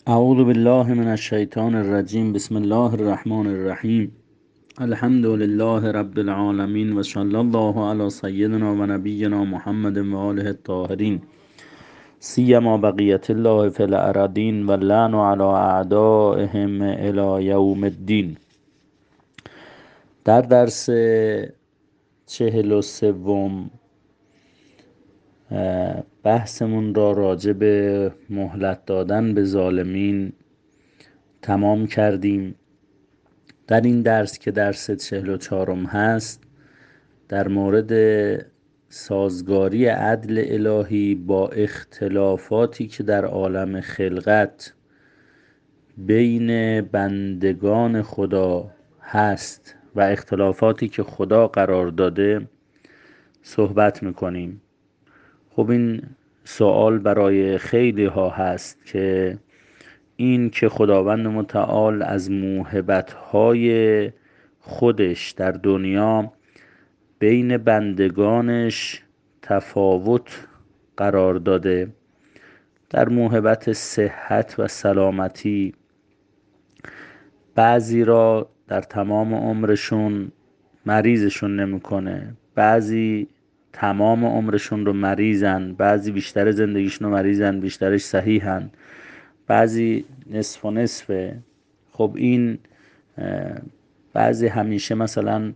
اعوذ بالله من الشیطان الرجیم. بسم الله الرحمن الرحیم. الحمد لله رب العالمین و صلی الله علی سیدنا و نبینا محمد و آله الطاهرین، سیما بقیت الله فی الارضین و اللعن علی اعدائهم الی یوم الدین. در درس 43 بحثمون را راجع به مهلت دادن به ظالمین تمام کردیم. در این درس که درس 44 هست، در مورد سازگاری عدل الهی با اختلافاتی که در عالم خلقت بین بندگان خدا هست و اختلافاتی که خدا قرار داده صحبت میکنیم. خب این سوال برای خیلی ها هست که این که خداوند متعال از موهبت‌های خودش در دنیا بین بندگانش تفاوت قرار داده، در موهبت صحت و سلامتی بعضی را در تمام عمرشون مریضشون نمیکنه، بعضی تمام عمرشون رو مریضن، بعضی بیشتر زندگیشون رو مریضن بیشترش صحیحن، بعضی نصف و نصفه. خب این بعضی همیشه مثلا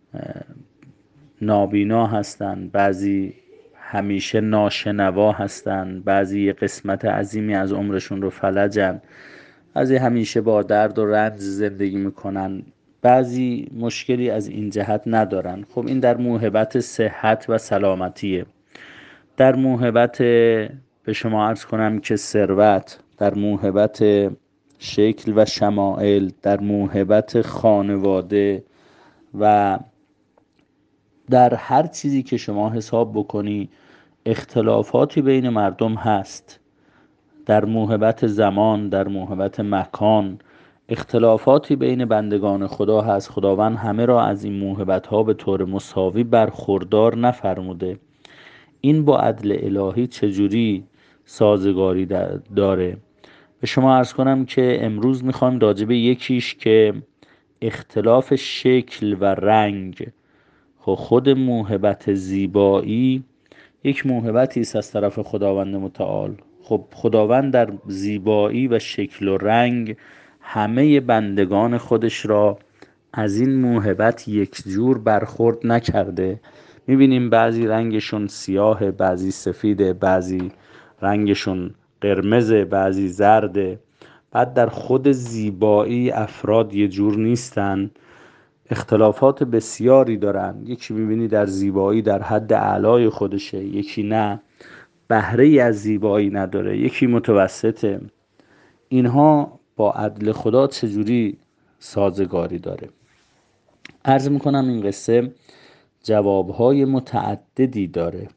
نابینا هستن، بعضی همیشه ناشنوا هستن، بعضی یه قسمت عظیمی از عمرشون رو فلجن، بعضی همیشه با درد و رنج زندگی میکنن، بعضی مشکلی از این جهت ندارن. خب این در موهبت صحت و سلامتیه. در موهبت به شما عرض کنم که ثروت، در موهبت شکل و شمائل، در موهبت خانواده و در هر چیزی که شما حساب بکنی اختلافاتی بین مردم هست. در موهبت زمان، در موهبت مکان اختلافاتی بین بندگان خدا هست. خداوند همه را از این موهبت ها به طور مساوی برخوردار نفرموده. این با عدل الهی چجوری سازگاری داره؟ به شما عرض کنم که امروز میخوام راجع به یکیش که اختلاف شکل و رنگ. خود موهبت زیبایی یک موهبتی است از طرف خداوند متعال. خب خداوند در زیبایی و شکل و رنگ همه بندگان خودش را از این موهبت یک جور برخورد نکرده. میبینیم بعضی رنگشون سیاه، بعضی سفیده، بعضی رنگشون قرمزه، بعضی زرده. بعد در خود زیبایی افراد یه جور نیستن، اختلافات بسیاری دارن. یکی میبینی در زیبایی در حد اعلای خودشه، یکی نه، بهره ای از زیبایی نداره، یکی متوسطه. اینها با عدل خدا چجوری سازگاری داره؟ عرض میکنم این قصه جوابهای متعددی داره.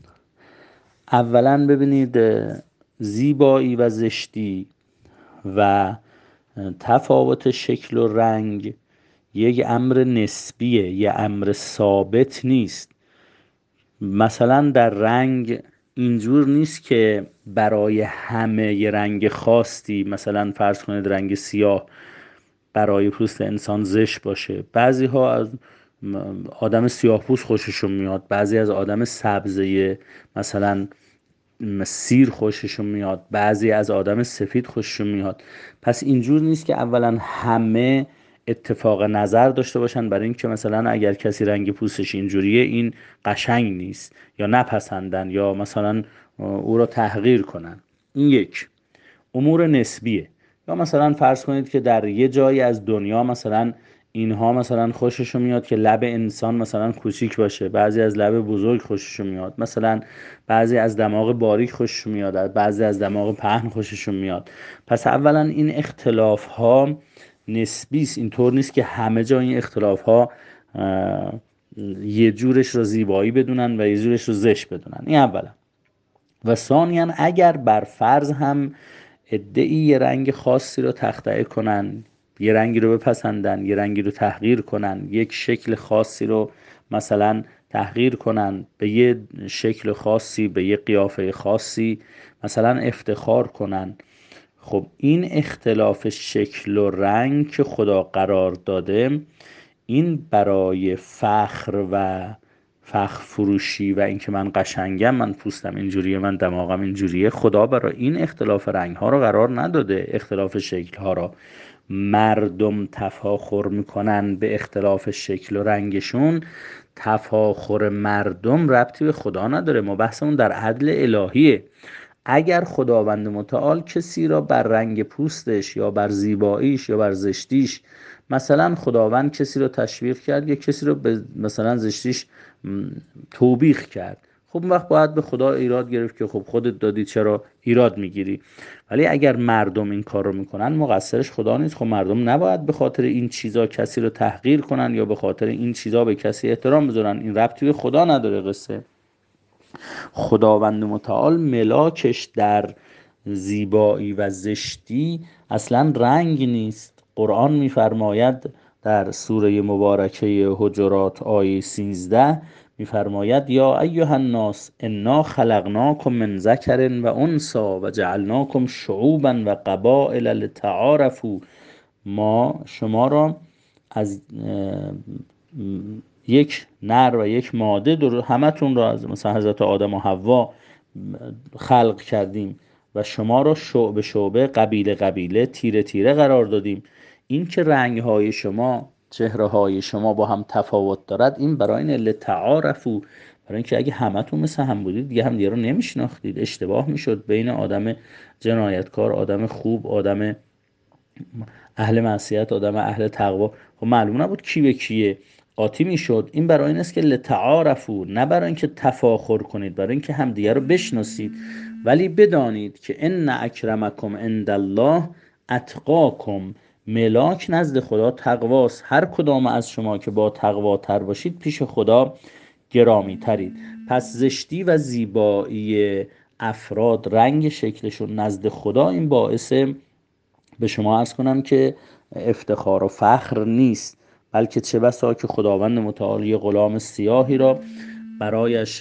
اولا ببینید، زیبایی و زشتی و تفاوت شکل و رنگ یک امر نسبیه، یک امر ثابت نیست. مثلا در رنگ اینجور نیست که برای همه یه رنگ خاصی، مثلا فرض کنید رنگ سیاه برای پوست انسان زشت باشه. بعضی ها از آدم سیاه پوست خوششون میاد، بعضی از آدم سبزه مثلا سیر خوششون میاد، بعضی از آدم سفید خوششون میاد. پس اینجور نیست که اولا همه اتفاق نظر داشته باشن برای اینکه مثلا اگر کسی رنگ پوستش اینجوریه این قشنگ نیست، یا نپسندن، یا مثلا او را تحقیر کنن. این یک امور نسبیه. یا مثلا فرض کنید که در یه جایی از دنیا مثلا اینها مثلا خوششون میاد که لب انسان مثلا کوچیک باشه، بعضی از لب بزرگ خوششون میاد، مثلا بعضی از دماغ باریک خوششون میاد، بعضی از دماغ پهن خوششون میاد. پس اولا این اختلاف ها نسبی است. اینطور نیست که همه جا این اختلاف ها یه جورش رو زیبایی بدونن و یه جورش رو زشت بدونن. این اولا. و ثانیاً اگر بر فرض هم ادعی یه رنگ خاصی رو تخطئه کنن، یه رنگی رو بپسندن، یه رنگی رو تحقیر کنن، یک شکل خاصی رو مثلا تحقیر کنن، به یه شکل خاصی، به یه قیافه خاصی مثلا افتخار کنن، خب این اختلاف شکل و رنگ که خدا قرار داده، این برای فخر و فخر فروشی و اینکه من قشنگم، من پوستم اینجوریه، من دماغم اینجوریه، خدا برای این اختلاف رنگ ها رو قرار نداده، اختلاف شکل ها را. مردم تفاخر میکنن به اختلاف شکل و رنگشون، تفاخر مردم ربطی به خدا نداره. ما بحثمون در عدل الهیه. اگر خداوند متعال کسی را بر رنگ پوستش یا بر زیباییش یا بر زشتیش، مثلا خداوند کسی رو تشویق کرد یا کسی رو به مثلا زشتیش توبیخ کرد، خب اون وقت باید به خدا ایراد گرفت که خب خودت دادی چرا ایراد میگیری. ولی اگر مردم این کار رو میکنن، مقصرش خدا نیست. خب مردم نباید به خاطر این چیزا کسی رو تحقیر کنن یا به خاطر این چیزا به کسی احترام بذارن. این ربطی به خدا نداره قصه. خداوند متعال ملاکش در زیبایی و زشتی اصلا رنگ نیست. قرآن میفرماید در سوره مبارکه حجرات آیه 13 میفرماید یا ایها الناس انا خلقناکم من ذکر و انثی و جعلناکم شعوبا و قبائل لتعارفوا. ما شما را از یک نر و یک ماده همتون را از مثلا حضرت آدم و حوا خلق کردیم و شما را شعبه شعبه، قبیله قبیله، تیره تیره قرار دادیم. این که رنگ های شما، چهره های شما با هم تفاوت دارد، این برای این لتعارفوا، برای اینکه اگه همتون مثل هم بودید دیگه هم دیگه رو نمیشناختید، اشتباه میشد بین آدم جنایتکار، آدم خوب، آدم اهل معصیت، آدم اهل تقوا، خب معلوم نبود کی به کیه، قاطی میشد. این برای این است که لتعارفوا، نه برای اینکه تفاخر کنید، برای اینکه همدیگه رو بشناسید. ولی بدانید که ان اکرمکم عند الله اتقاکم، ملاک نزد خدا تقواست. هر کدام از شما که با تقوا تر باشید پیش خدا گرامی ترید. پس زشتی و زیبایی افراد، رنگ شکلشون نزد خدا، این باعث به شما عرض کنم که افتخار و فخر نیست، بلکه چه بسا که خداوند متعال یه غلام سیاهی را برایش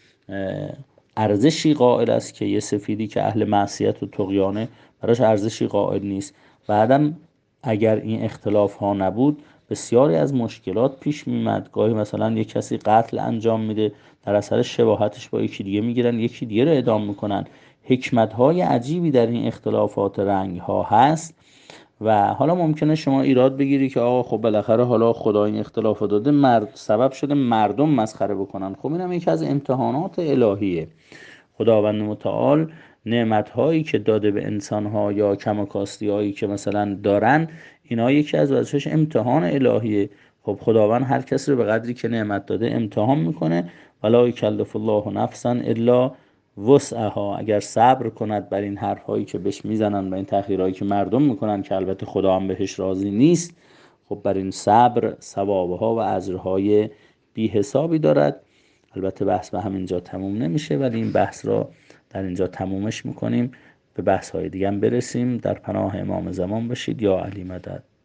ارزشی قائل است که یه سفیدی که اهل معصیت و طغیانه براش ارزشی قائل نیست. بعدم اگر این اختلاف ها نبود، بسیاری از مشکلات پیش میمد. گاهی مثلا یک کسی قتل انجام میده، در اثر شباهتش با یکی دیگه میگیرن، یکی دیگه رو اعدام میکنن. حکمت های عجیبی در این اختلافات رنگ ها هست. و حالا ممکنه شما ایراد بگیری که آقا خب بالاخره حالا خدا این اختلاف داده، سبب شده مردم مسخره بکنن. خب اینم یکی از امتحانات الهیه. خداوند متعال نعمت هایی که داده به انسان ها یا کم و کاستی هایی که مثلا دارن، اینا یکی از وجهش امتحان الهیه. خب خداوند هر کسی رو به قدری که نعمت داده امتحان میکنه. ولا یکلف الله نفسا الا وسعها. اگر صبر کند بر این حرف هایی که بهش میزنن و این تحقیرهایی که مردم میکنن، که البته خدا هم بهش راضی نیست، خب بر این صبر ثوابها و اجرهای بی حسابی دارد. البته بحث به همینجا تموم نمیشه، ولی این بحث را در اینجا تمومش میکنیم. به بحث های دیگه هم برسیم. در پناه امام زمان باشید. یا علی مدد.